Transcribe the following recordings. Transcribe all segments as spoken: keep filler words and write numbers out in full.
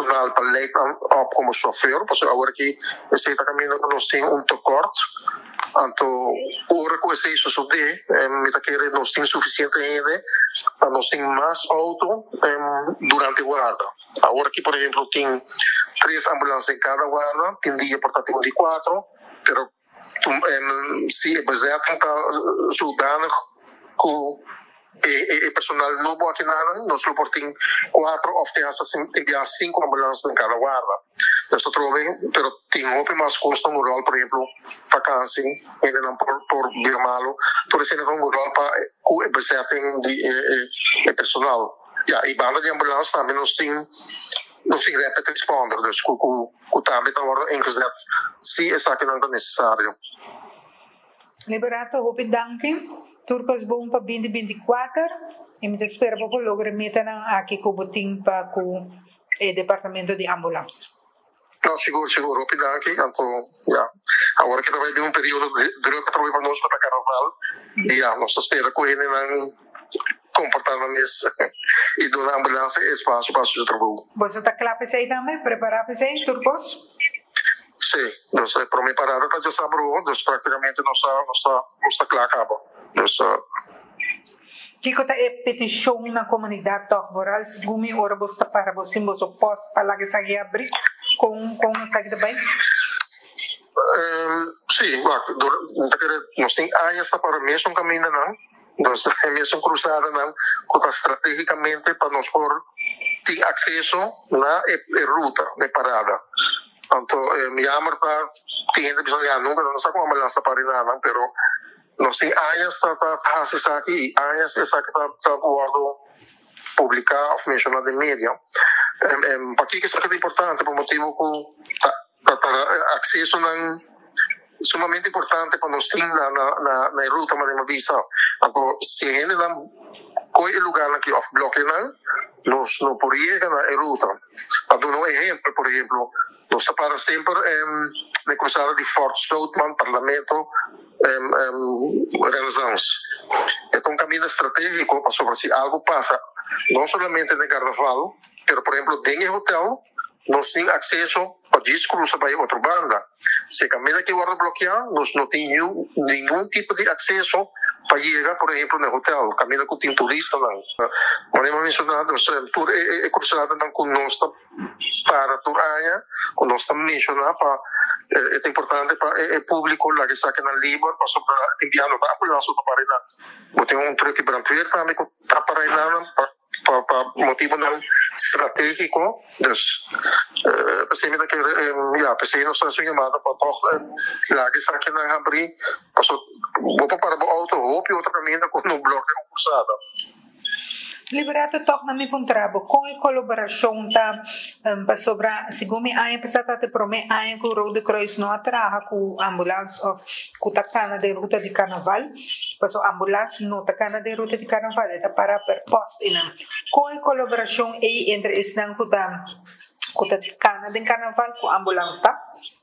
personal para leiden op como chauffeur, porque agora que você está caminhando nós tem um tekort. Então, ora com esse isso sobre, me tá querendo nós tem suficiente ainda, para nós tem mais auto durante a guarda. Agora que, por exemplo, tem três ambulâncias em cada guarda, tem dia portátil de quatro, pero se é baseado está ajudando com o personal novo aqui nada, nós não tem quatro ou tem cinco ambulâncias em cada guarda. Isso trove, pero tem muito mais custo no rol, por exemplo, vacância, ainda não por por vir malo, por isso não um rol para o bezetting de personal. Ja, e banda de ambulância também nós tem nós tem rapid responder, dus o o o também está agora ingezet, se é que não é necessário. Liberato, hoop ik danken. Turcos bom para vinte vinte e quatro e me espera para o logo remeta aqui com o botim para o departamento de ambulância. Não, seguro, seguro, hoop ik danken. Então, ja, agora que também tem um período de druk para para nós para carnaval, e ja, nós espera com ele não comportar-nos e dar a ambulância espaço para o trabalho. Você está claro para isso aí também? Preparado para isso aí, Turcos? Sim, nós para minha parada está já sabe, nós praticamente nós está nós está nós está claro acaba. Nós que kota é petição na comunidade rural, segumi ora você para você você pode falar que sai abrir com com sai também. Sim, nós tem aí esta para mesmo caminho não, nós é mesmo cruzada não, kota estrategicamente para nós por ter acesso na ruta de parada. Então, me chama para tem gente que já não, não sei como a ambulância para nada, pero nós tem áreas que está está aqui, áreas que está está guardado publicar ou mencionar de mídia. Para que isso é importante, por motivo que tá acesso não sumamente importante para nós ter na na na ruta marítima visa. Então, se a gente não coi lugar aqui off block não, nós não poderia na ruta. Para dar um exemplo, por exemplo, nós para sempre na cruzada de Fort Southman, Parlamento Um, um, Renaissance. É um caminho estratégico para sobre se algo passa, não somente no carnaval, mas, por exemplo, dentro do hotel, nós temos acesso a descruzar para outra banda. Se a caminho que guarda bloqueado, nós não temos nenhum tipo de acesso para chegar, por exemplo, no hotel. Caminho que tem turista, não. Mas, eu mencionado, o tour é cruzado com nós para a Turaya, com nós mencionar para é importante para o público lá que está aqui na Libor para sobre enviar o barco lá sobre para lá. Eu tenho um truque para ver também que está para lá para para motivo não estratégico, dus pensei me que ja pensei não só chamada para toch lá que está aqui na abrir, passou vou para o auto hope outro caminho com um bloco cruzado. Liberato toch na mi contrabo com a colaboração tá um, para sobra segundo a empresa tá te prome a em que o Rode Kruis não atraha com ambulância of com tacana de ruta de carnaval passo ambulância não tacana de ruta de carnaval é para per post ilan com a colaboração aí entre estan com tá com tacana de carnaval com ambulância tá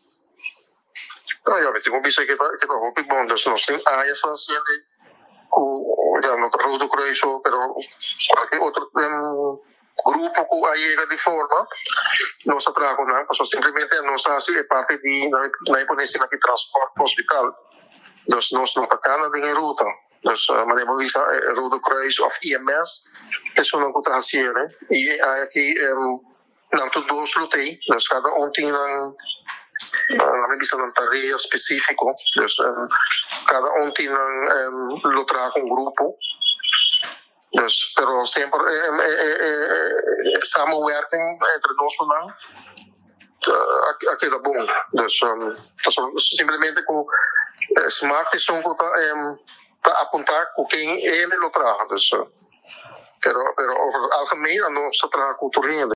ah eu tenho visto que tá que tá hope bom das nós tem a essa ciência o ya no Rode Kruis pero qualquer outro um, grupo que aí de forma não se atraca não, porque simplesmente não se é parte de na imponência de transporte hospital, dus nós não tacana de ruta, dus mas eu vista Rode Kruis of I M S isso não está fazendo e aqui não tudo dois lutei, dus cada um tem na minha visão não tarefa específico, dus cada um tem um, lutar com um grupo. Dus, pero sempre é, é, é, é samenwerking entre nós não uh, aqui é bom. Dus, um, então, simplesmente com smart são que um, tá apontar com quem ele lutar. Dus, pero, pero over het algemeen, dan se traga cultuur